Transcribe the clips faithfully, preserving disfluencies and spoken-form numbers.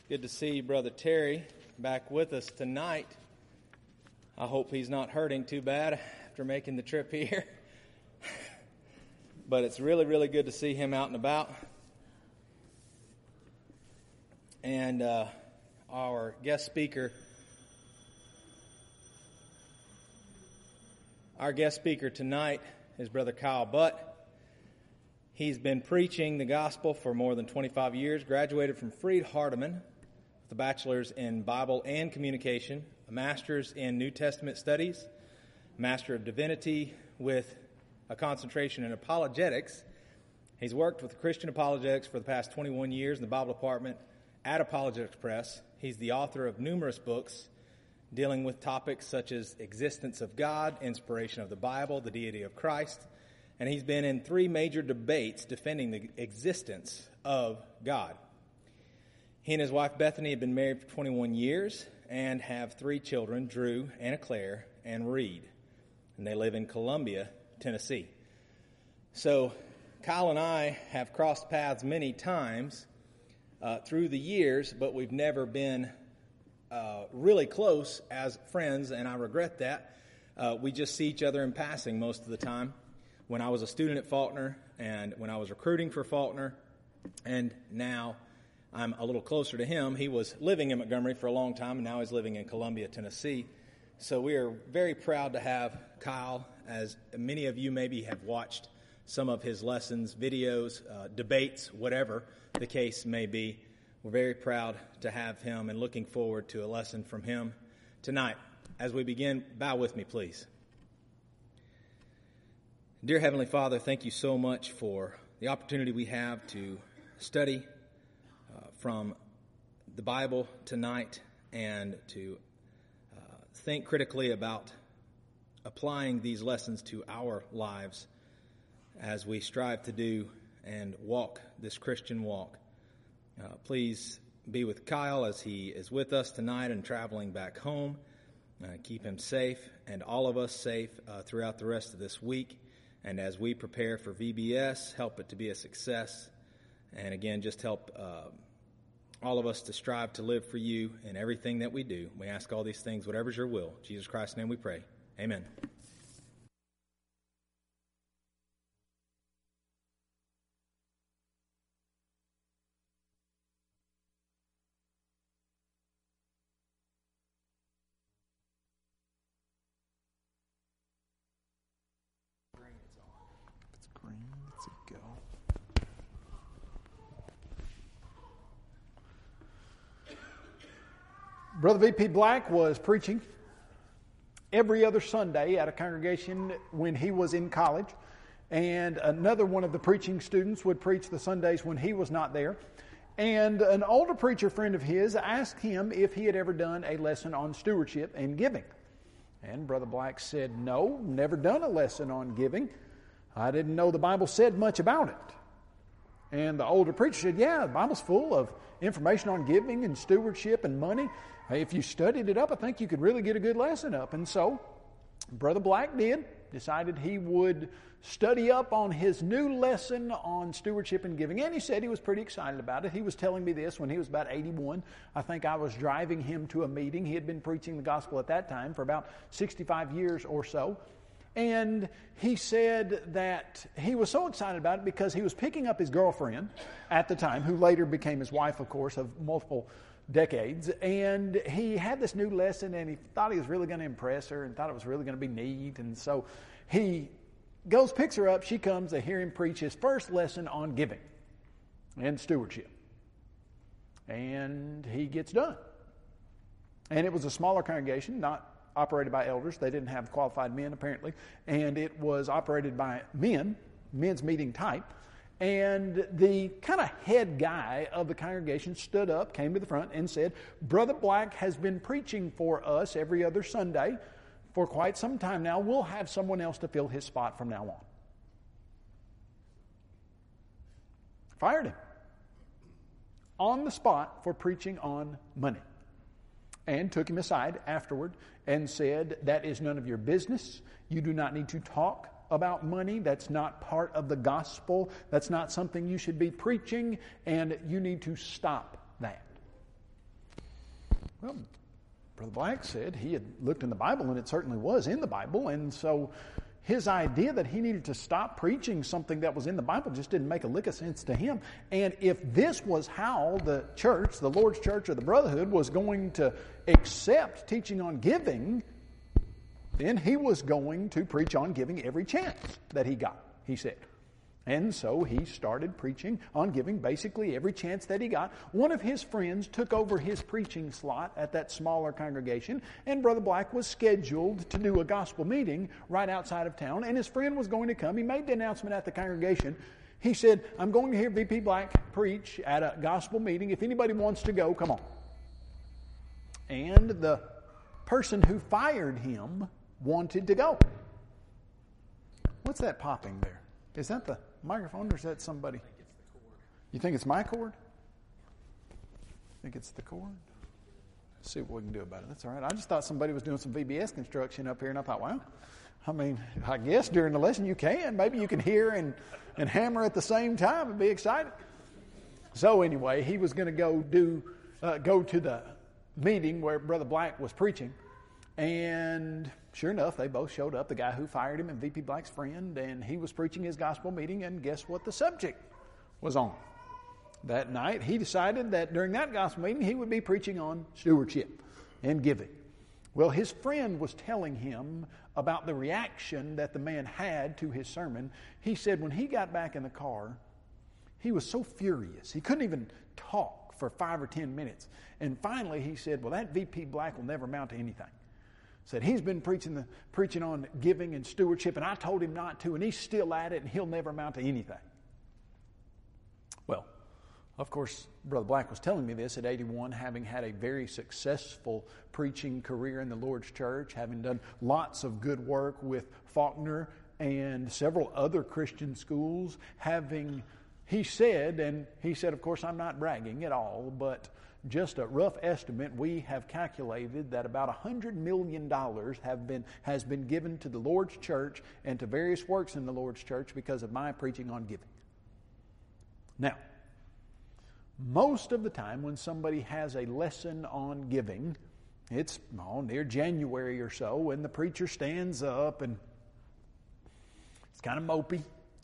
Good to see Brother Terry back with us tonight. I hope he's not hurting too bad after making the trip here. But it's really, really good to see him out and about. And uh, our guest speaker, our guest speaker tonight is Brother Kyle Butt. He's been preaching the gospel for more than twenty-five years, graduated from Freed-Hardeman with a bachelor's in Bible and Communication, a master's in New Testament Studies, Master of Divinity with a concentration in apologetics. He's worked with Christian apologetics for the past twenty-one years in the Bible department at Apologetics Press. He's the author of numerous books dealing with topics such as existence of God, inspiration of the Bible, the deity of Christ, and he's been in three major debates defending the existence of God. He and his wife Bethany have been married for twenty-one years and have three children, Drew, Anna Claire, and Reed. And they live in Columbia, Tennessee. So Kyle and I have crossed paths many times uh, through the years, but we've never been uh, really close as friends, and I regret that. Uh, we just see each other in passing most of the time. When I was a student at Faulkner, and when I was recruiting for Faulkner, and now I'm a little closer to him. He was living in Montgomery for a long time, and now he's living in Columbia, Tennessee. So we are very proud to have Kyle, as many of you maybe have watched some of his lessons, videos, uh, debates, whatever the case may be. We're very proud to have him and looking forward to a lesson from him tonight. As we begin, bow with me, please. Dear Heavenly Father, thank you so much for the opportunity we have to study uh, from the Bible tonight and to uh, think critically about applying these lessons to our lives as we strive to do and walk this Christian walk. Uh, please be with Kyle as he is with us tonight and traveling back home. Uh, keep him safe and all of us safe uh, throughout the rest of this week. And as we prepare for V B S, help it to be a success. And again, just help uh, all of us to strive to live for you in everything that we do. We ask all these things, whatever's your will. In Jesus Christ's name we pray. Amen. Brother V P Black was preaching every other Sunday at a congregation when he was in college, and another one of the preaching students would preach the Sundays when he was not there. And an older preacher friend of his asked him if he had ever done a lesson on stewardship and giving. And Brother Black said, no, never done a lesson on giving. I didn't know the Bible said much about it. And the older preacher said, yeah, the Bible's full of information on giving and stewardship and money. If you studied it up, I think you could really get a good lesson up. And so Brother Black did, decided he would study up on his new lesson on stewardship and giving. And he said he was pretty excited about it. He was telling me this when he was about eighty-one. I think I was driving him to a meeting. He had been preaching the gospel at that time for about sixty-five years or so. And he said that he was so excited about it because he was picking up his girlfriend at the time, who later became his wife, of course, of multiple decades. And he had this new lesson, and he thought he was really going to impress her and thought it was really going to be neat. And so he goes, picks her up. She comes. They hear him preach his first lesson on giving and stewardship. And he gets done. And it was a smaller congregation, not operated by elders. They didn't have qualified men, apparently. And it was operated by men, men's meeting type. And the kind of head guy of the congregation stood up, came to the front, and said, Brother Black has been preaching for us every other Sunday for quite some time now. We'll have someone else to fill his spot from now on. Fired him on the spot for preaching on money. And took him aside afterward and said, that is none of your business. You do not need to talk about money. That's not part of the gospel. That's not something you should be preaching, and you need to stop that. Well, Brother Black said he had looked in the Bible, and it certainly was in the Bible, and so his idea that he needed to stop preaching something that was in the Bible just didn't make a lick of sense to him. And if this was how the church, the Lord's Church or the Brotherhood, was going to accept teaching on giving, then he was going to preach on giving every chance that he got, he said. And so he started preaching on giving basically every chance that he got. One of his friends took over his preaching slot at that smaller congregation, and Brother Black was scheduled to do a gospel meeting right outside of town, and his friend was going to come. He made the announcement at the congregation. He said, I'm going to hear V P Black preach at a gospel meeting. If anybody wants to go, come on. And the person who fired him wanted to go. What's that popping there? Is that the microphone or is that somebody? I think it's the cord. You think it's my cord? Think it's the cord? Let's see what we can do about it. That's all right. I just thought somebody was doing some V B S construction up here, and I thought, wow, I mean, I guess during the lesson you can. Maybe you can hear and, and hammer at the same time and be excited. So anyway, he was going to go do uh, go to the meeting where Brother Black was preaching, and sure enough, they both showed up, the guy who fired him and V P Black's friend, and he was preaching his gospel meeting, and guess what the subject was on? That night, he decided that during that gospel meeting, he would be preaching on stewardship and giving. Well, his friend was telling him about the reaction that the man had to his sermon. He said when he got back in the car, he was so furious. He couldn't even talk for five or ten minutes. And finally, he said, well, that V P Black will never amount to anything. Said he's been preaching the preaching on giving and stewardship, and I told him not to, and he's still at it, and he'll never amount to anything. Well, of course, Brother Black was telling me this at eighty-one, having had a very successful preaching career in the Lord's church, having done lots of good work with Faulkner and several other Christian schools, having, he said, and he said, of course, I'm not bragging at all, but just a rough estimate, we have calculated that about one hundred million dollars have been, has been given to the Lord's church and to various works in the Lord's church because of my preaching on giving. Now, most of the time when somebody has a lesson on giving, it's oh, near January or so, and the preacher stands up and it's kind of mopey.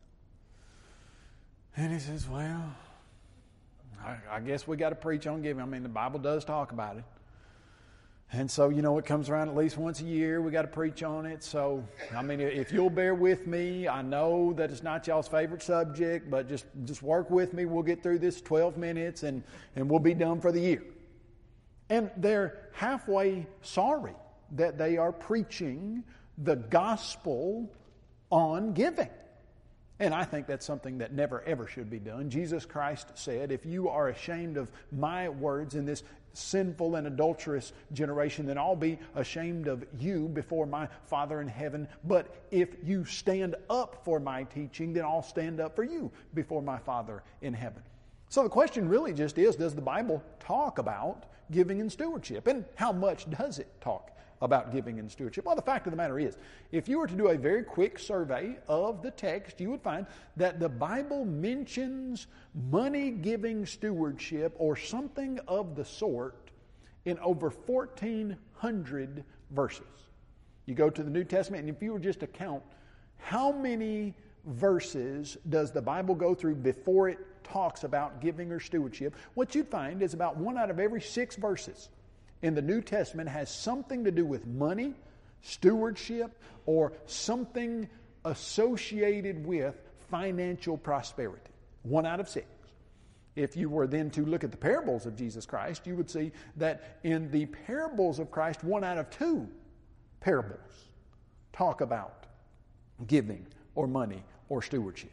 And he says, well, I guess we got to preach on giving. I mean, the Bible does talk about it. And so, you know, it comes around at least once a year. We got to preach on it. So, I mean, if you'll bear with me, I know that it's not y'all's favorite subject, but just, just work with me. We'll get through this twelve minutes and, and we'll be done for the year. And they're halfway sorry that they are preaching the gospel on giving. And I think that's something that never, ever should be done. Jesus Christ said, if you are ashamed of my words in this sinful and adulterous generation, then I'll be ashamed of you before my Father in heaven. But if you stand up for my teaching, then I'll stand up for you before my Father in heaven. So the question really just is, does the Bible talk about giving and stewardship? And how much does it talk about giving and stewardship? Well, the fact of the matter is, if you were to do a very quick survey of the text, you would find that the Bible mentions money-giving stewardship or something of the sort in over fourteen hundred verses. You go to the New Testament, and if you were just to count how many verses does the Bible go through before it talks about giving or stewardship, what you'd find is about one out of every six verses in the New Testament has something to do with money, stewardship, or something associated with financial prosperity. One out of six. If you were then to look at the parables of Jesus Christ, you would see that in the parables of Christ, one out of two parables talk about giving or money or stewardship.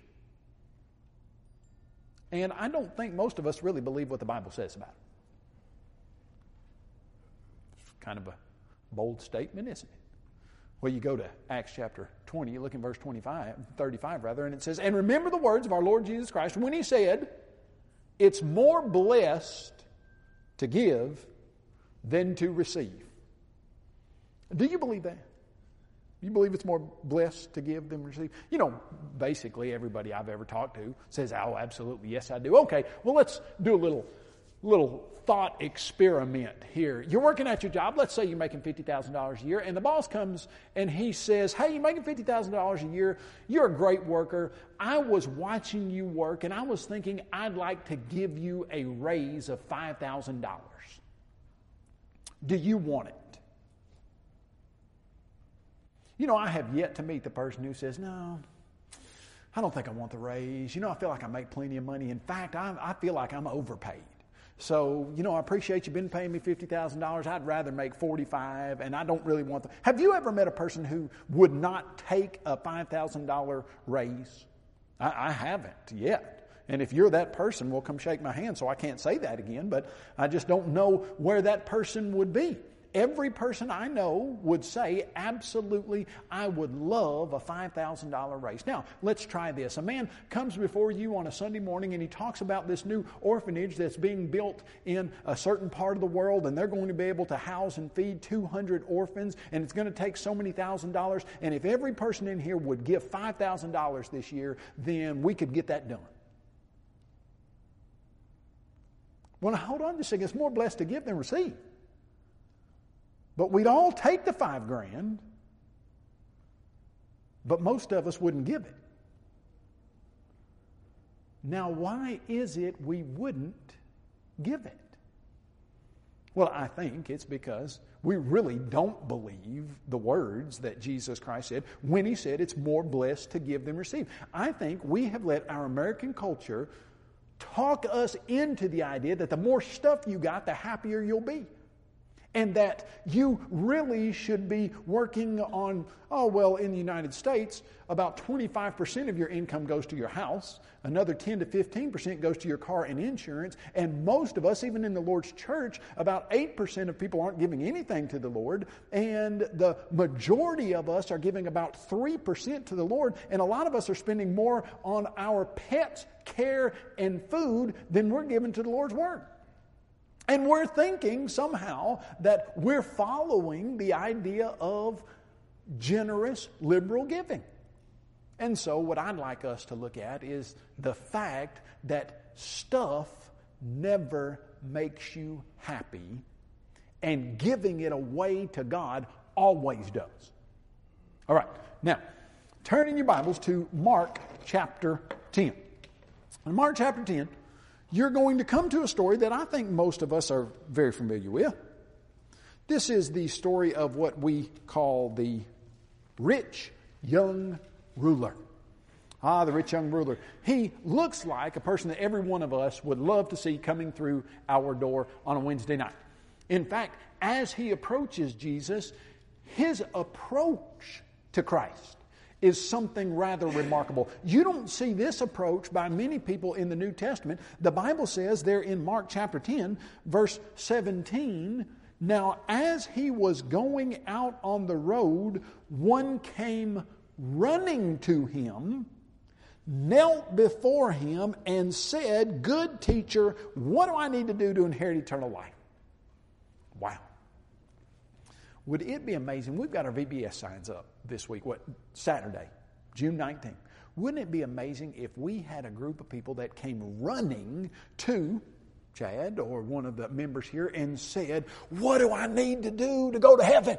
And I don't think most of us really believe what the Bible says about it. Kind of a bold statement, isn't it? Well, you go to Acts chapter twenty, you look in verse twenty-five, thirty-five rather, and it says, and remember the words of our Lord Jesus Christ when he said, it's more blessed to give than to receive. Do you believe that? You believe it's more blessed to give than receive? You know, basically everybody I've ever talked to says, oh, absolutely, yes, I do. Okay, well, let's do a little little thought experiment here. You're working at your job. Let's say you're making fifty thousand dollars a year, and the boss comes and he says, hey, you're making fifty thousand dollars a year. You're a great worker. I was watching you work, and I was thinking I'd like to give you a raise of five thousand dollars. Do you want it? You know, I have yet to meet the person who says, no, I don't think I want the raise. You know, I feel like I make plenty of money. In fact, I, I feel like I'm overpaid. So, you know, I appreciate you been paying me fifty thousand dollars. I'd rather make forty-five, and I don't really want the... Have you ever met a person who would not take a five thousand dollars raise? I, I haven't yet. And if you're that person, well, come shake my hand, so I can't say that again, but I just don't know where that person would be. Every person I know would say, absolutely, I would love a five thousand dollars raise. Now, let's try this. A man comes before you on a Sunday morning and he talks about this new orphanage that's being built in a certain part of the world, and they're going to be able to house and feed two hundred orphans, and it's going to take so many thousand dollars. And if every person in here would give five thousand dollars this year, then we could get that done. Well, now, hold on just a second. It's more blessed to give than receive. But we'd all take the five grand, but most of us wouldn't give it. Now, why is it we wouldn't give it? Well, I think it's because we really don't believe the words that Jesus Christ said when He said it's more blessed to give than receive. I think we have let our American culture talk us into the idea that the more stuff you got, the happier you'll be. And that you really should be working on, oh, well, in the United States, about twenty-five percent of your income goes to your house. Another ten to fifteen percent goes to your car and insurance. And most of us, even in the Lord's church, about eight percent of people aren't giving anything to the Lord. And the majority of us are giving about three percent to the Lord. And a lot of us are spending more on our pets, care, and food than we're giving to the Lord's Word. And we're thinking somehow that we're following the idea of generous, liberal giving. And so what I'd like us to look at is the fact that stuff never makes you happy, and giving it away to God always does. All right, now, turn in your Bibles to Mark chapter ten. In Mark chapter ten, you're going to come to a story that I think most of us are very familiar with. This is the story of what we call the rich young ruler. Ah, the rich young ruler. He looks like a person that every one of us would love to see coming through our door on a Wednesday night. In fact, as he approaches Jesus, his approach to Christ is something rather remarkable. You don't see this approach by many people in the New Testament. The Bible says there in Mark chapter ten, verse seventeen, now as he was going out on the road, one came running to him, knelt before him, and said, "Good teacher, what do I need to do to inherit eternal life?" Wow. Would it be amazing? We've got our V B S signs up this week, what, Saturday, June nineteenth. Wouldn't it be amazing if we had a group of people that came running to Chad or one of the members here and said, "What do I need to do to go to heaven?"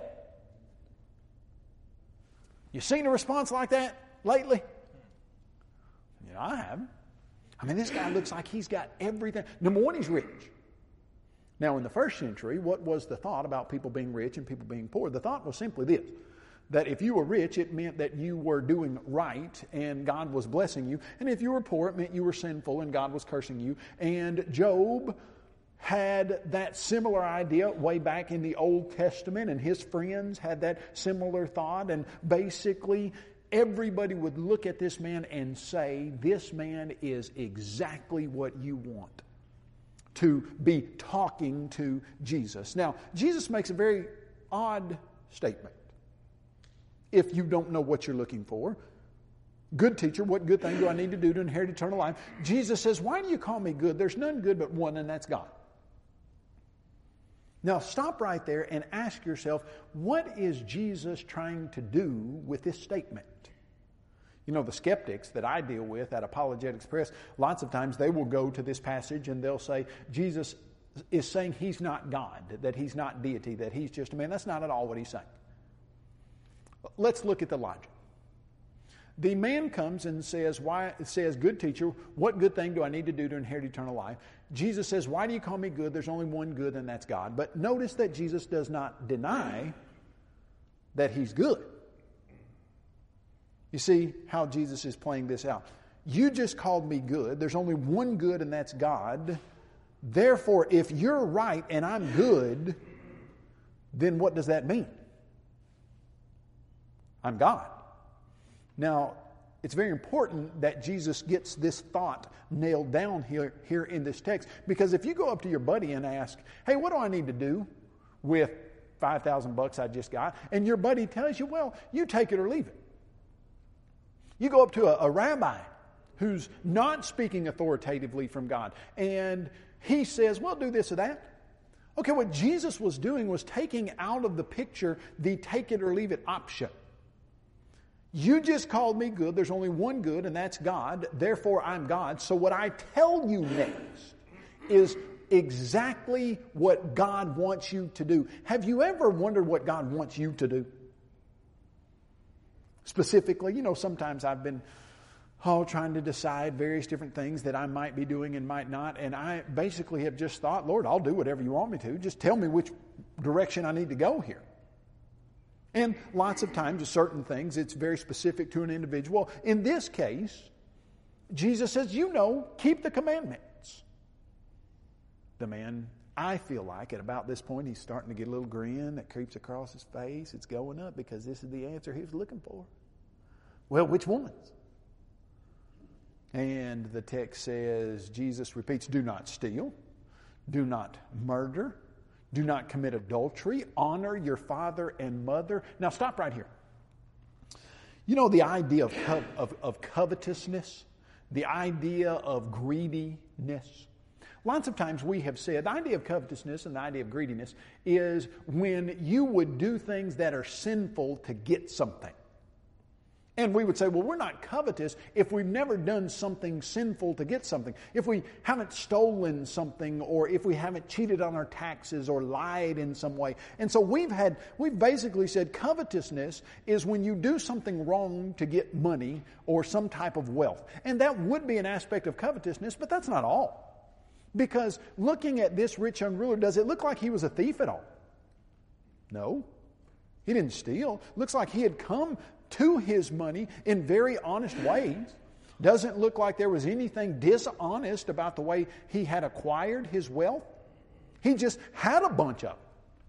You seen a response like that lately? Yeah, I haven't. I mean, this guy looks like he's got everything. Number one, he's rich. Now, in the first century, what was the thought about people being rich and people being poor? The thought was simply this, that if you were rich, it meant that you were doing right and God was blessing you. And if you were poor, it meant you were sinful and God was cursing you. And Job had that similar idea way back in the Old Testament, and his friends had that similar thought. And basically, everybody would look at this man and say, this man is exactly what you want to be talking to Jesus. Now, Jesus makes a very odd statement. If you don't know what you're looking for, good teacher, what good thing do I need to do to inherit eternal life? Jesus says, why do you call me good? There's none good but one, and that's God. Now, stop right there and ask yourself, what is Jesus trying to do with this statement? You know, the skeptics that I deal with at Apologetics Press, lots of times they will go to this passage and they'll say, Jesus is saying he's not God, that he's not deity, that he's just a man. That's not at all what he's saying. Let's look at the logic. The man comes and says, "Why?" says, "Good teacher, what good thing do I need to do to inherit eternal life?" Jesus says, "Why do you call me good? There's only one good, and that's God." But notice that Jesus does not deny that he's good. You see how Jesus is playing this out. You just called me good. There's only one good, and that's God. Therefore, if you're right and I'm good, then what does that mean? I'm God. Now, it's very important that Jesus gets this thought nailed down here, here in this text, because if you go up to your buddy and ask, "Hey, what do I need to do with five thousand bucks I just got?" and your buddy tells you, "Well, you take it or leave it." You go up to a, a rabbi who's not speaking authoritatively from God, and he says, "Well, do this or that." Okay, what Jesus was doing was taking out of the picture the take it or leave it option. You just called me good. There's only one good, and that's God. Therefore, I'm God. So what I tell you next is exactly what God wants you to do. Have you ever wondered what God wants you to do? Specifically, you know, sometimes I've been oh, trying to decide various different things that I might be doing and might not, and I basically have just thought, "Lord, I'll do whatever you want me to. Just tell me which direction I need to go here." And lots of times, certain things, it's very specific to an individual. In this case, Jesus says, "You know, keep the commandments." The man, I feel like, at about this point, he's starting to get a little grin that creeps across his face. It's going up because this is the answer he was looking for. Well, which ones? And the text says, Jesus repeats, "Do not steal, do not murder, do not commit adultery, honor your father and mother." Now stop right here. You know the idea of, co- of, of covetousness, the idea of greediness. Lots of times we have said the idea of covetousness and the idea of greediness is when you would do things that are sinful to get something. And we would say, well, we're not covetous if we've never done something sinful to get something. If we haven't stolen something, or if we haven't cheated on our taxes or lied in some way. And so we've had, we've basically said covetousness is when you do something wrong to get money or some type of wealth. And that would be an aspect of covetousness, but that's not all. Because looking at this rich young ruler, does it look like he was a thief at all? No. He didn't steal. Looks like he had come to his money in very honest ways. Doesn't look like there was anything dishonest about the way he had acquired his wealth. He just had a bunch of it.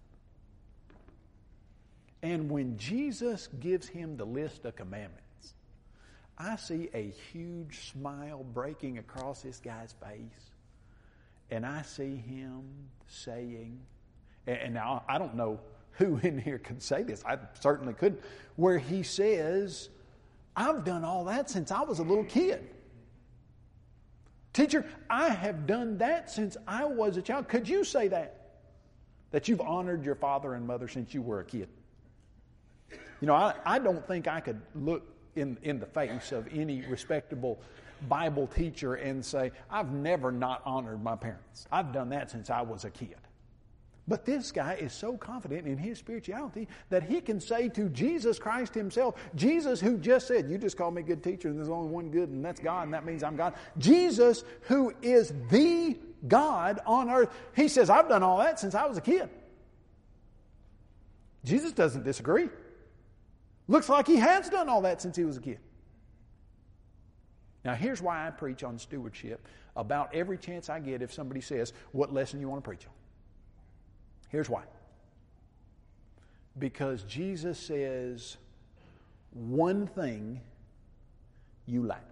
And when Jesus gives him the list of commandments, I see a huge smile breaking across this guy's face. And I see him saying, and now I don't know who in here could say this, I certainly couldn't, where he says, "I've done all that since I was a little kid. Teacher, I have done that since I was a child." Could you say that? That you've honored your father and mother since you were a kid? You know, I, I don't think I could look in, in the face of any respectable Bible teacher and say, "I've never not honored my parents. I've done that since I was a kid." But this guy is so confident in his spirituality that he can say to Jesus Christ himself, Jesus who just said, "You just called me good teacher and there's only one good and that's God and that means I'm God." Jesus who is the God on earth, he says, "I've done all that since I was a kid." Jesus doesn't disagree. Looks like he has done all that since he was a kid. Now here's why I preach on stewardship about every chance I get if somebody says, "What lesson you want to preach on?" Here's why. Because Jesus says, one thing you lack.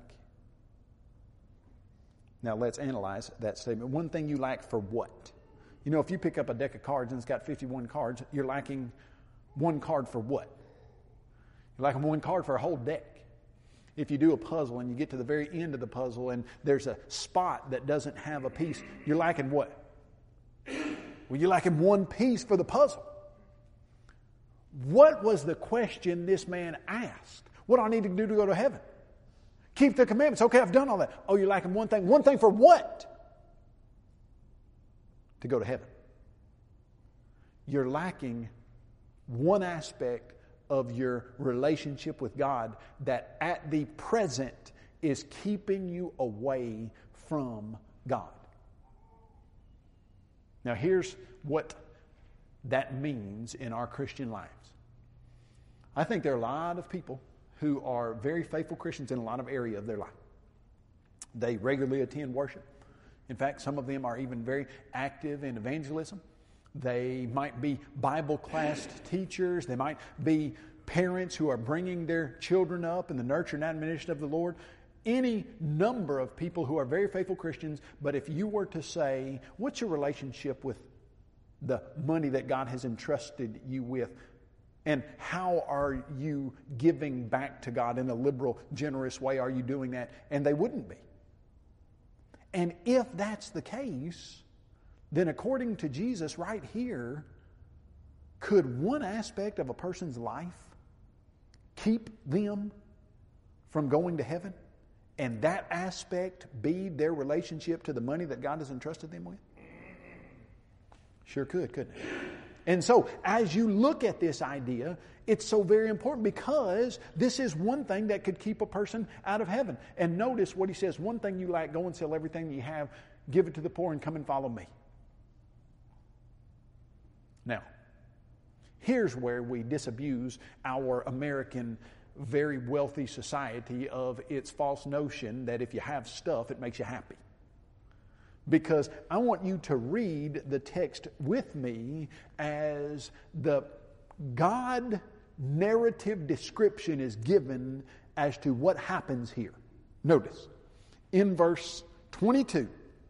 Now let's analyze that statement. One thing you lack for what? You know, if you pick up a deck of cards and it's got fifty-one cards, you're lacking one card for what? You're lacking one card for a whole deck. If you do a puzzle and you get to the very end of the puzzle and there's a spot that doesn't have a piece, you're lacking what? Well, you're lacking one piece for the puzzle. What was the question this man asked? What do I need to do to go to heaven? Keep the commandments. Okay, I've done all that. Oh, you're lacking one thing. One thing for what? to go to heaven. You're lacking one aspect of your relationship with God that at the present is keeping you away from God. Now here's what that means in our Christian lives. I think there are a lot of people who are very faithful Christians in a lot of areas of their life. They regularly attend worship. In fact, some of them are even very active in evangelism. They might be Bible class teachers. They might be parents who are bringing their children up in the nurture and admonition of the Lord. Any number of people who are very faithful Christians, but if you were to say, what's your relationship with the money that God has entrusted you with? And how are you giving back to God in a liberal, generous way? Are you doing that? And they wouldn't be. And if that's the case, then according to Jesus right here, could one aspect of a person's life keep them from going to heaven? And that aspect be their relationship to the money that God has entrusted them with? Sure could, couldn't it? And so, as you look at this idea, it's so very important because this is one thing that could keep a person out of heaven. And notice what he says, one thing you lack, go and sell everything you have, give it to the poor, and come and follow me. Now, here's where we disabuse our American very wealthy society of its false notion that if you have stuff, it makes you happy. Because I want you to read the text with me as the God narrative description is given as to what happens here. Notice, in verse twenty-two,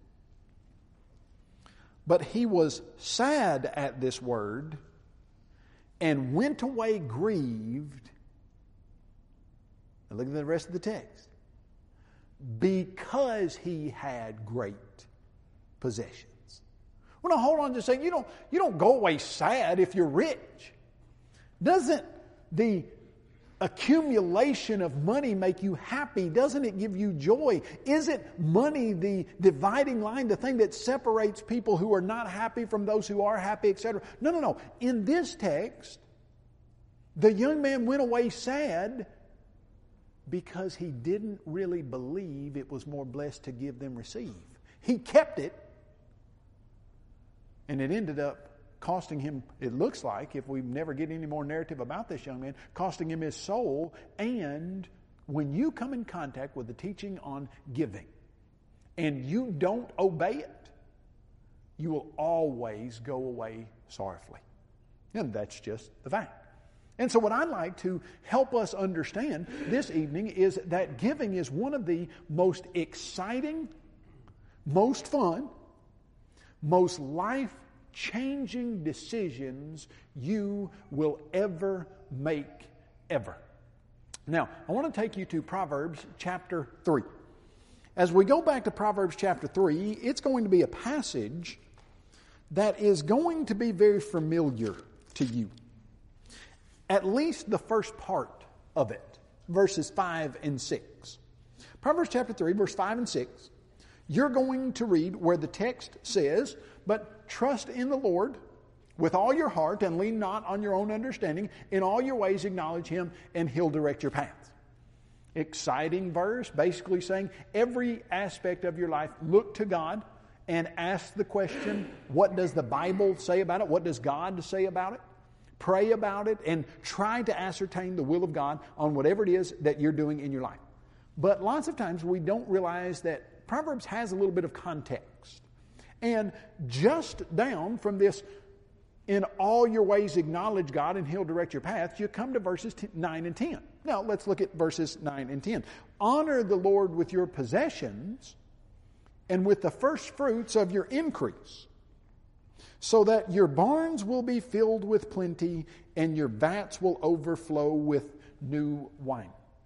but he was sad at this word and went away grieved. Now look at the rest of the text. Because he had great possessions. Well, now hold on just a second. You don't, you don't go away sad if you're rich. Doesn't the accumulation of money make you happy? Doesn't it give you joy? Isn't money the dividing line, the thing that separates people who are not happy from those who are happy, et cetera? No, no, no. In this text, the young man went away sad because he didn't really believe it was more blessed to give than receive. He kept it, and it ended up costing him, it looks like, if we never get any more narrative about this young man, costing him his soul. And when you come in contact with the teaching on giving and you don't obey it, you will always go away sorrowfully. And that's just the fact. And so what I'd like to help us understand this evening is that giving is one of the most exciting, most fun, most life-changing decisions you will ever make, ever. Now, I want to take you to Proverbs chapter three. As we go back to Proverbs chapter three, it's going to be a passage that is going to be very familiar to you. At least the first part of it, verses five and six. Proverbs chapter three, verse five and six. You're going to read where the text says, but trust in the Lord with all your heart and lean not on your own understanding. In all your ways acknowledge Him and He'll direct your paths. Exciting verse, basically saying every aspect of your life, look to God and ask the question, what does the Bible say about it? What does God say about it? Pray about it and try to ascertain the will of God on whatever it is that you're doing in your life. But lots of times we don't realize that Proverbs has a little bit of context. And just down from this, in all your ways acknowledge God and He'll direct your paths, you come to verses nine and ten. Now let's look at verses nine and ten. Honor the Lord with your possessions and with the first fruits of your increase, so that your barns will be filled with plenty and your vats will overflow with new wine.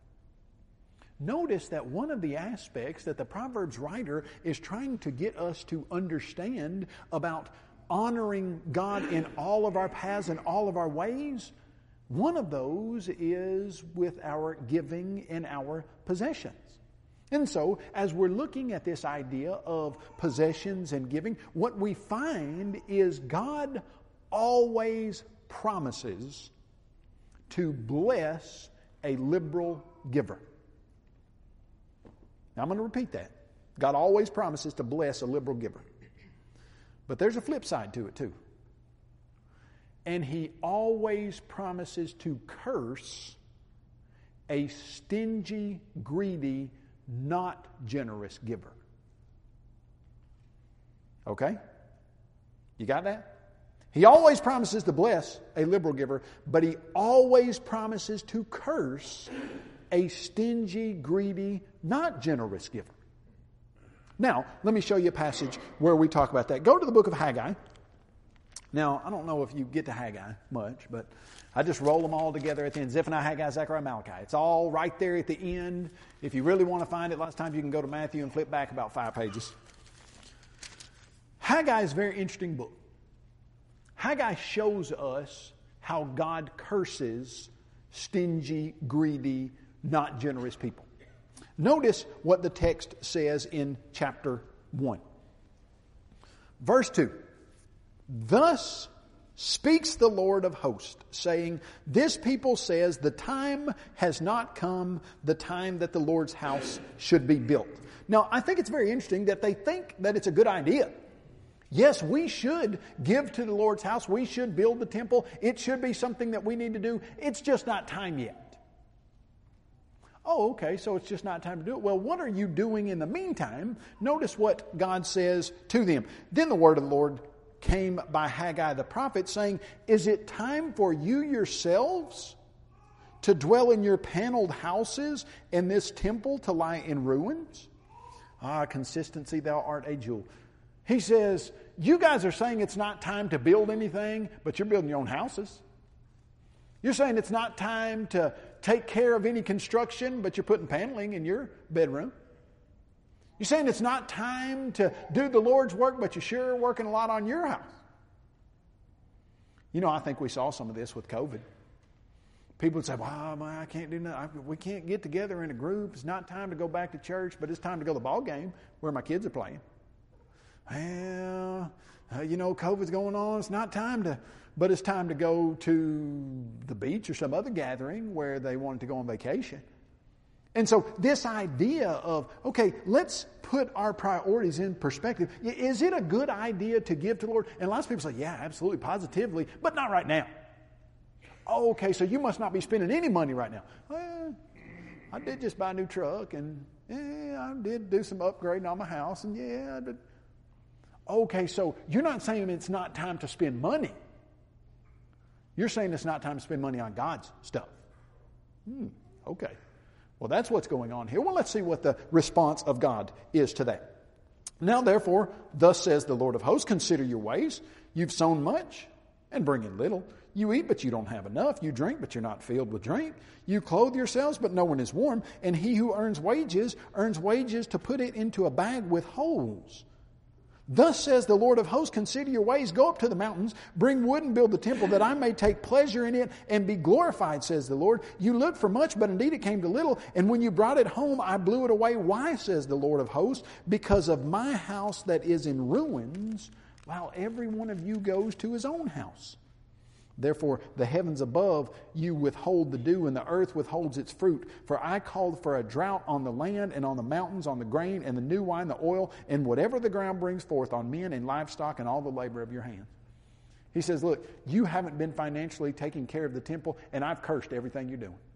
Notice that one of the aspects that the Proverbs writer is trying to get us to understand about honoring God in all of our paths and all of our ways, one of those is with our giving and our possessions. And so, as we're looking at this idea of possessions and giving, what we find is God always promises to bless a liberal giver. Now, I'm going to repeat that. God always promises to bless a liberal giver. But there's a flip side to it, too. And He always promises to curse a stingy, greedy, not generous giver. Okay? You got that? He always promises to bless a liberal giver, but He always promises to curse a stingy, greedy, not generous giver. Now, let me show you a passage where we talk about that. Go to the book of Haggai. Now, I don't know if you get to Haggai much, but I just roll them all together at the end. Zephaniah, Haggai, Zechariah, Malachi. It's all right there at the end. If you really want to find it, lots of times you can go to Matthew and flip back about five pages. Haggai is a very interesting book. Haggai shows us how God curses stingy, greedy, not generous people. Notice what the text says in chapter one. Verse two. Thus speaks the Lord of hosts, saying, this people says, the time has not come, the time that the Lord's house should be built. Now, I think it's very interesting that they think that it's a good idea. Yes, we should give to the Lord's house. We should build the temple. It should be something that we need to do. It's just not time yet. Oh, okay, so it's just not time to do it. Well, what are you doing in the meantime? Notice what God says to them. Then the word of the Lord came by Haggai the prophet, saying, is it time for you yourselves to dwell in your paneled houses, and this temple to lie in ruins? Ah, consistency, thou art a jewel. He says, you guys are saying it's not time to build anything, but you're building your own houses. You're saying it's not time to take care of any construction, but you're putting paneling in your bedroom. You're saying it's not time to do the Lord's work, but you're sure working a lot on your house. You know, I think we saw some of this with COVID. People would say, well, man, I can't do nothing. We can't get together in a group. It's not time to go back to church, but it's time to go to the ball game where my kids are playing. Well, uh, you know, COVID's going on. It's not time to, but it's time to go to the beach or some other gathering where they wanted to go on vacation. And so this idea of, okay, let's put our priorities in perspective. Is it a good idea to give to the Lord? And lots of people say, yeah, absolutely, positively, but not right now. Oh, okay, so you must not be spending any money right now. Well, I did just buy a new truck, and yeah, I did do some upgrading on my house, and yeah, I did. Okay, so you're not saying it's not time to spend money. You're saying it's not time to spend money on God's stuff. Hmm, okay. Well, that's what's going on here. Well, let's see what the response of God is to that. Now, therefore, thus says the Lord of hosts, consider your ways. You've sown much and bring in little. You eat, but you don't have enough. You drink, but you're not filled with drink. You clothe yourselves, but no one is warm. And he who earns wages, earns wages to put it into a bag with holes. Thus says the Lord of hosts, consider your ways, go up to the mountains, bring wood and build the temple, that I may take pleasure in it and be glorified, says the Lord. You looked for much, but indeed it came to little, and when you brought it home, I blew it away. Why, says the Lord of hosts? Because of my house that is in ruins, while every one of you goes to his own house. Therefore, the heavens above you withhold the dew, and the earth withholds its fruit. For I called for a drought on the land and on the mountains, on the grain and the new wine, the oil, and whatever the ground brings forth, on men and livestock and all the labor of your hands. He says, look, you haven't been financially taking care of the temple, and I've cursed everything you're doing.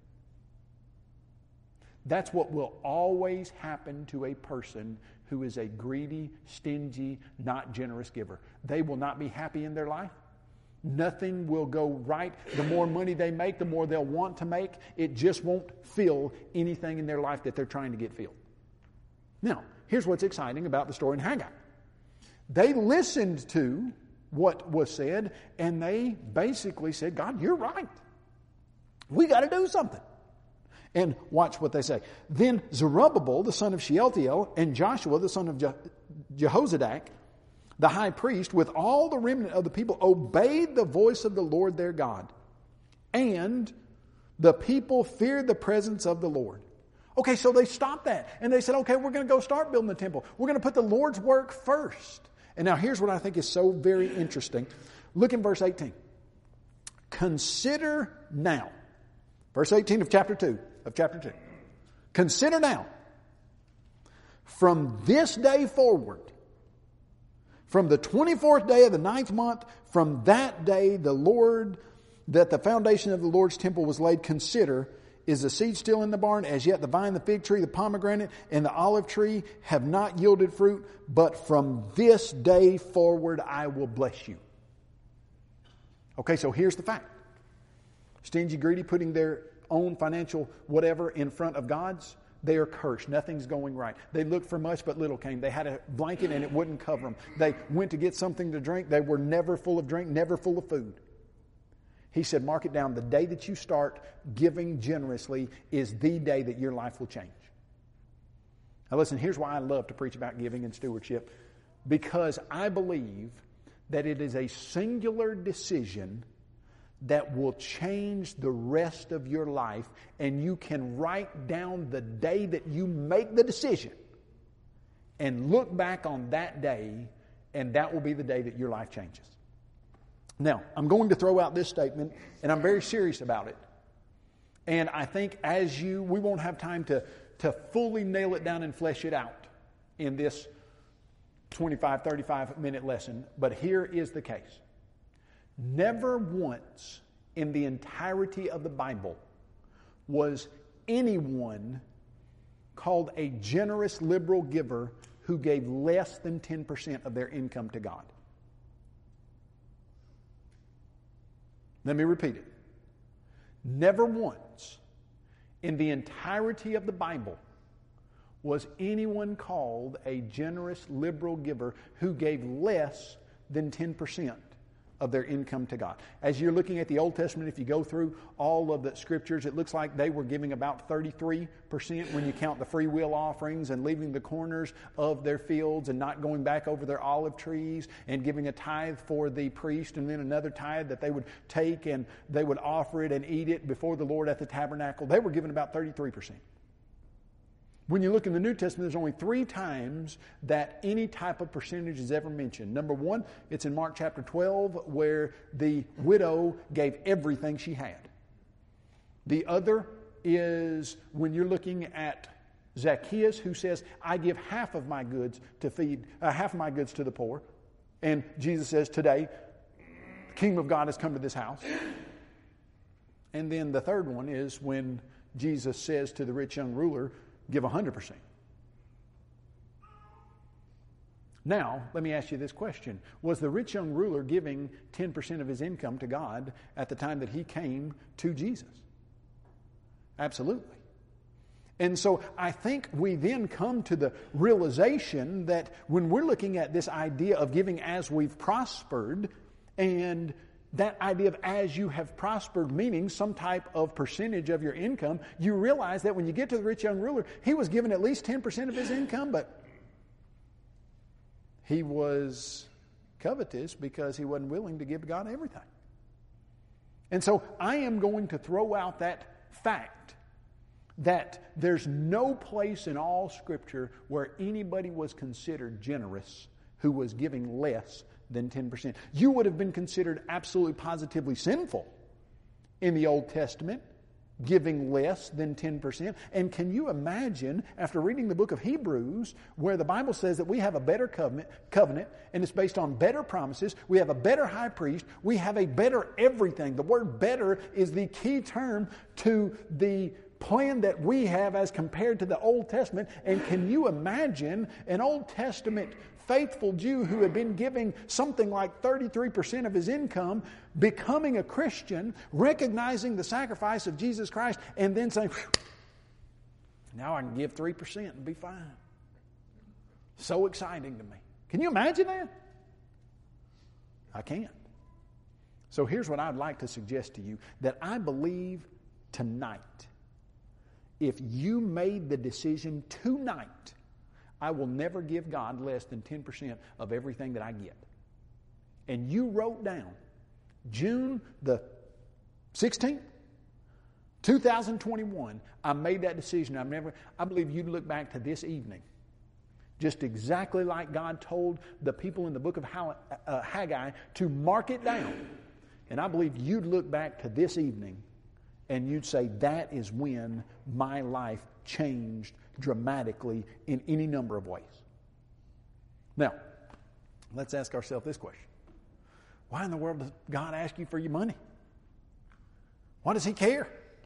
That's what will always happen to a person who is a greedy, stingy, not generous giver. They will not be happy in their life. Nothing will go right. The more money they make, the more they'll want to make. It just won't fill anything in their life that they're trying to get filled. Now, here's what's exciting about the story in Haggai. They listened to what was said, and they basically said, God, you're right. We got to do something. And watch what they say. Then Zerubbabel, the son of Shealtiel, and Joshua, the son of Je- Jehozadak, the high priest, with all the remnant of the people, obeyed the voice of the Lord their God. And the people feared the presence of the Lord. Okay, so they stopped that. And they said, okay, we're going to go start building the temple. We're going to put the Lord's work first. And now here's what I think is so very interesting. Look in verse eighteen. Consider now. Verse eighteen of chapter two. Of chapter two. Consider now. From this day forward, from the twenty-fourth day of the ninth month, from that day the Lord, that the foundation of the Lord's temple was laid, consider, is the seed still in the barn? As yet the vine, the fig tree, the pomegranate, and the olive tree have not yielded fruit, but from this day forward I will bless you. Okay, so here's the fact. Stingy, greedy, putting their own financial whatever in front of God's, they are cursed. Nothing's going right. They looked for much, but little came. They had a blanket and it wouldn't cover them. They went to get something to drink. They were never full of drink, never full of food. He said, mark it down. The day that you start giving generously is the day that your life will change. Now listen, here's why I love to preach about giving and stewardship. Because I believe that it is a singular decision that will change the rest of your life, and you can write down the day that you make the decision and look back on that day, and that will be the day that your life changes. Now, I'm going to throw out this statement, and I'm very serious about it. And I think as you, we won't have time to, to fully nail it down and flesh it out in this twenty-five, thirty-five minute lesson, but here is the case. Never once in the entirety of the Bible was anyone called a generous, liberal giver who gave less than ten percent of their income to God. Let me repeat it. Never once in the entirety of the Bible was anyone called a generous, liberal giver who gave less than ten percent of their income to God. As you're looking at the Old Testament, if you go through all of the scriptures, it looks like they were giving about thirty-three percent when you count the free will offerings and leaving the corners of their fields and not going back over their olive trees and giving a tithe for the priest and then another tithe that they would take and they would offer it and eat it before the Lord at the tabernacle. They were giving about thirty-three percent. When you look in the New Testament, there's only three times that any type of percentage is ever mentioned. Number one, it's in Mark chapter twelve where the widow gave everything she had. The other is when you're looking at Zacchaeus, who says, I give half of my goods to feed, uh, half of my goods to the poor. And Jesus says, today, the kingdom of God has come to this house. And then the third one is when Jesus says to the rich young ruler, give one hundred percent. Now, let me ask you this question. Was the rich young ruler giving ten percent of his income to God at the time that he came to Jesus? Absolutely. And so I think we then come to the realization that when we're looking at this idea of giving as we've prospered, and that idea of as you have prospered, meaning some type of percentage of your income, you realize that when you get to the rich young ruler, he was given at least ten percent of his income, but he was covetous because he wasn't willing to give God everything. And so I am going to throw out that fact that there's no place in all Scripture where anybody was considered generous who was giving less than ten percent. You would have been considered absolutely positively sinful in the Old Testament, giving less than ten percent. And can you imagine, after reading the book of Hebrews, where the Bible says that we have a better covenant, covenant, and it's based on better promises, we have a better high priest, we have a better everything. The word better is the key term to the plan that we have as compared to the Old Testament. And can you imagine an Old Testament faithful Jew who had been giving something like thirty-three percent of his income, becoming a Christian, recognizing the sacrifice of Jesus Christ, and then saying, now I can give three percent and be fine. So exciting to me. Can you imagine that? I can't. So here's what I'd like to suggest to you, that I believe tonight, if you made the decision tonight, I will never give God less than ten percent of everything that I get. And you wrote down June the sixteenth, two thousand twenty-one, I made that decision. I've never, I believe you'd look back to this evening, just exactly like God told the people in the book of Haggai to mark it down. And I believe you'd look back to this evening and you'd say, that is when my life changed dramatically in any number of ways. Now, let's ask ourselves this question. Why in the world does God ask you for your money? Why does He care?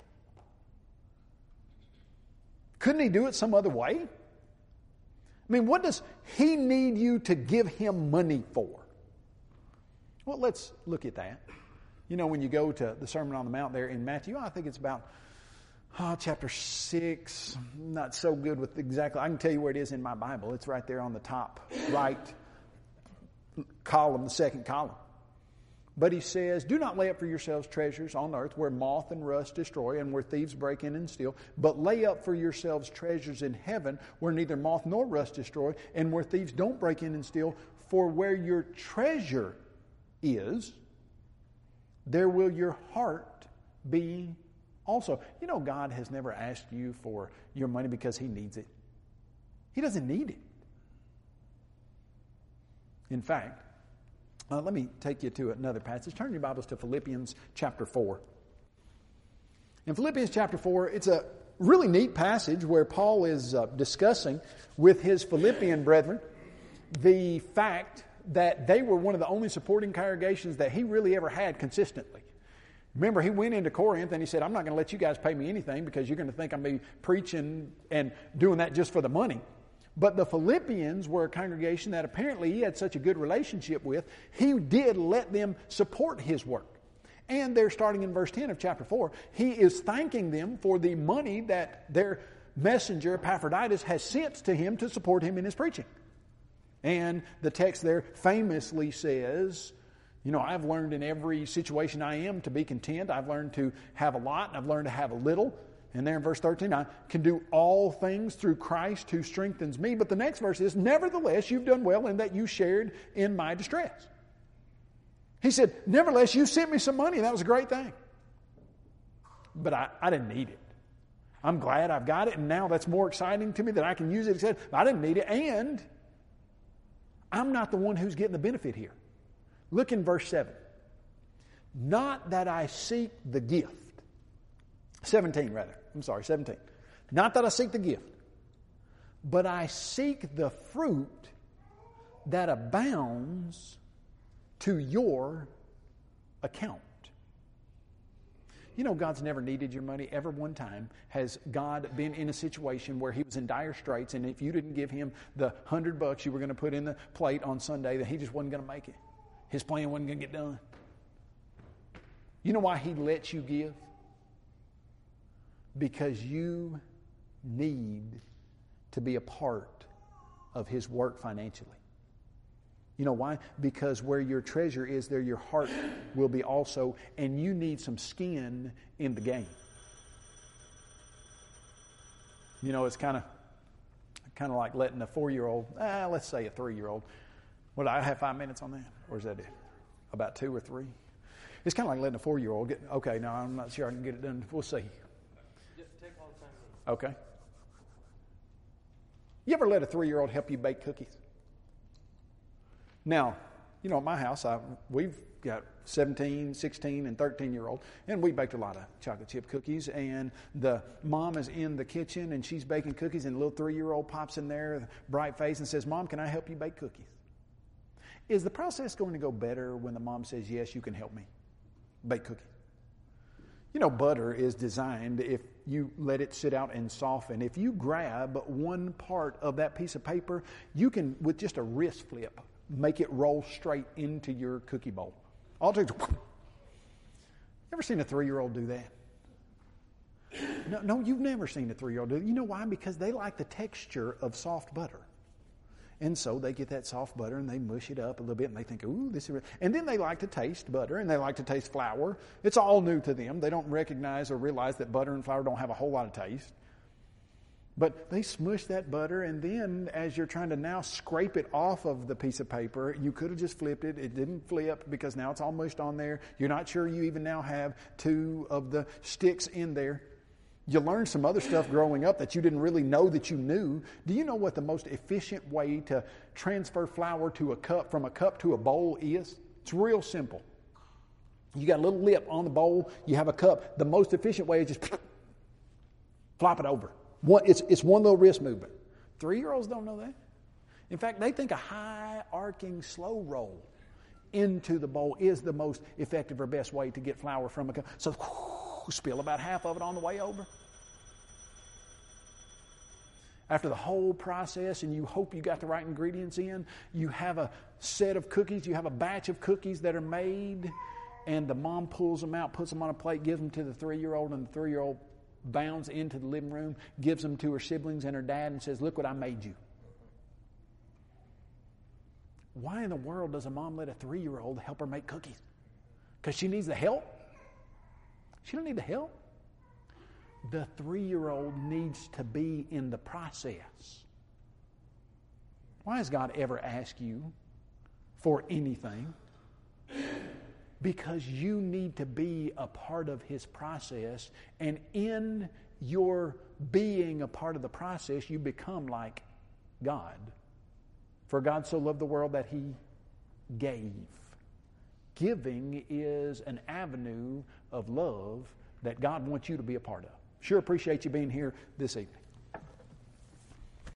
Couldn't He do it some other way? I mean, what does He need you to give Him money for? Well, let's look at that. You know, when you go to the Sermon on the Mount there in Matthew, I think it's about oh, chapter six. I'm not so good with exactly. I can tell you where it is in my Bible. It's right there on the top right column, the second column. But He says, do not lay up for yourselves treasures on earth where moth and rust destroy and where thieves break in and steal, but lay up for yourselves treasures in heaven where neither moth nor rust destroy and where thieves don't break in and steal. For where your treasure is, there will your heart be also. You know, God has never asked you for your money because He needs it. He doesn't need it. In fact, uh, let me take you to another passage. Turn your Bibles to Philippians chapter four. In Philippians chapter four, it's a really neat passage where Paul is uh, discussing with his Philippian brethren the fact that they were one of the only supporting congregations that he really ever had consistently. Remember, he went into Corinth and he said, I'm not going to let you guys pay me anything because you're going to think I'm be preaching and doing that just for the money. But the Philippians were a congregation that apparently he had such a good relationship with, he did let them support his work. And they're starting in verse ten of chapter four. He is thanking them for the money that their messenger, Epaphroditus, has sent to him to support him in his preaching. And the text there famously says, you know, I've learned in every situation I am to be content. I've learned to have a lot, and I've learned to have a little. And there in verse thirteen, I can do all things through Christ who strengthens me. But the next verse is, nevertheless, you've done well in that you shared in my distress. He said, nevertheless, you sent me some money, and that was a great thing. But I, I didn't need it. I'm glad I've got it, and now that's more exciting to me that I can use it. I didn't need it, and I'm not the one who's getting the benefit here. Look in verse seven. Not that I seek the gift. seventeen, rather. I'm sorry, seventeen. Not that I seek the gift, but I seek the fruit that abounds to your account. You know, God's never needed your money. Ever one time has God been in a situation where He was in dire straits, and if you didn't give Him the hundred bucks you were going to put in the plate on Sunday, then He just wasn't going to make it. His plan wasn't going to get done. You know why He lets you give? Because you need to be a part of His work financially. You know why? Because where your treasure is, there your heart will be also, and you need some skin in the game. You know, it's kind of kind of like letting a four-year-old, ah, let's say a three-year-old. What, I have five minutes on that? Or is that it? About two or three? It's kind of like letting a four-year-old get, okay, no, I'm not sure I can get it done. We'll see. Just take all the time. Okay. You ever let a three-year-old help you bake cookies? Now, you know, at my house, I, we've got seventeen, sixteen, and thirteen-year-old, and we baked a lot of chocolate chip cookies, and the mom is in the kitchen, and she's baking cookies, and the little three-year-old pops in there, bright face, and says, Mom, can I help you bake cookies? Is the process going to go better when the mom says, yes, you can help me bake cookies? You know, butter is designed, if you let it sit out and soften, if you grab one part of that piece of paper, you can, with just a wrist flip, make it roll straight into your cookie bowl. All it takes is, you ever seen a three-year-old do that? No, no, you've never seen a three-year-old do that. You know why? Because they like the texture of soft butter. And so they get that soft butter and they mush it up a little bit and they think, ooh, this is real. And then they like to taste butter and they like to taste flour. It's all new to them. They don't recognize or realize that butter and flour don't have a whole lot of taste. But they smush that butter, and then as you're trying to now scrape it off of the piece of paper, you could have just flipped it. It didn't flip because now it's all mushed on there. You're not sure you even now have two of the sticks in there. You learned some other stuff growing up that you didn't really know that you knew. Do you know what the most efficient way to transfer flour to a cup, from a cup to a bowl is? It's real simple. You got a little lip on the bowl, you have a cup. The most efficient way is just flop it over. One, it's, it's one little wrist movement. Three-year-olds don't know that. In fact, they think a high, arcing, slow roll into the bowl is the most effective or best way to get flour from a cup. So whoo, spill about half of it on the way over. After the whole process, and you hope you got the right ingredients in, you have a set of cookies, you have a batch of cookies that are made, and the mom pulls them out, puts them on a plate, gives them to the three-year-old, and the three-year-old bounds into the living room, gives them to her siblings and her dad, and says, "Look what I made you." Why in the world does a mom let a three-year-old help her make cookies? Because she needs the help? She don't need the help. The three-year-old needs to be in the process. Why has God ever asked you for anything? Because you need to be a part of His process, and in your being a part of the process, you become like God. For God so loved the world that He gave. Giving is an avenue of love that God wants you to be a part of. Sure appreciate you being here this evening.